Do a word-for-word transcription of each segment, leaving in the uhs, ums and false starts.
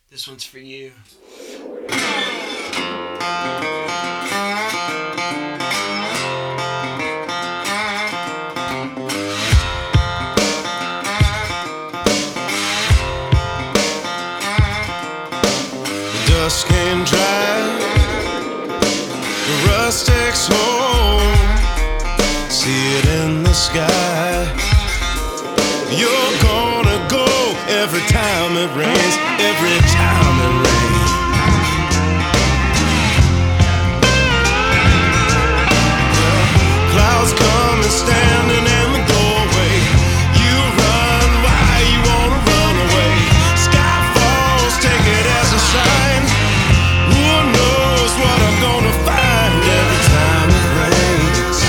This one's for you. Dust can dry, the rust takes hold. See it in the sky. You're gonna go every time it rains, every time it rains. Clouds come and standing in the doorway. You run, why you wanna run away? Sky falls, take it as a sign. Who knows what I'm gonna find every time it rains?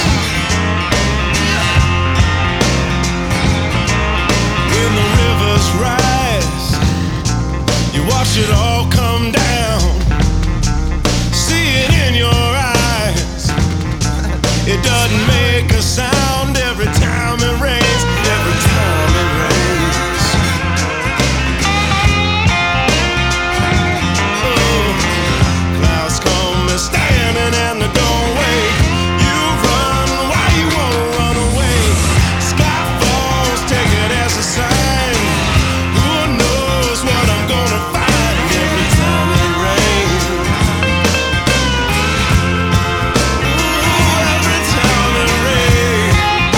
When the rivers rise, you watch it all come down. See it in your eyes. It doesn't make a sound every time it rains, every time it rains. Oh, clouds come and standing in the doorway. You run, why you wanna run away? Sky falls, take it as a sign. Who knows what I'm gonna find every time it rains? Ooh, every time it rains.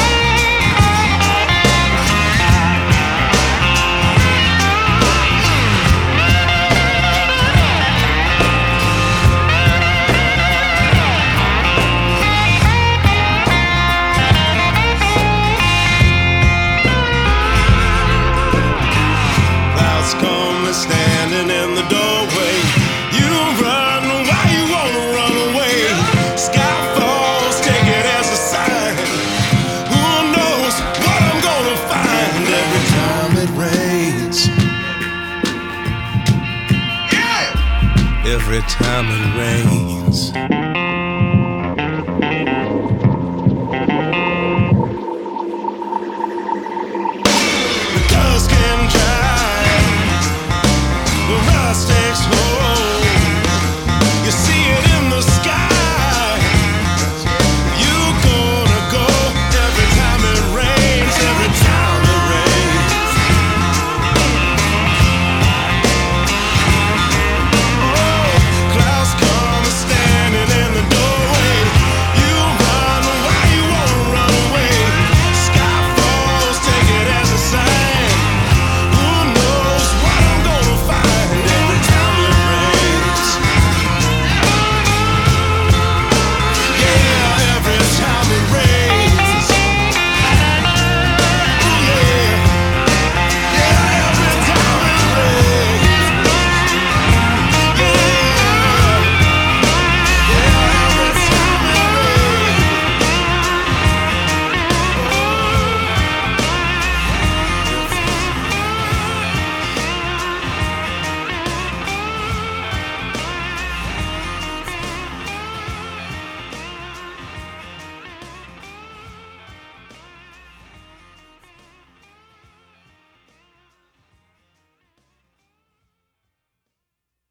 Clouds come and standing in the doorway. You run, why you wanna run away? Sky falls, take it as a sign. Who knows what I'm gonna find every time it rains? Every time it rains.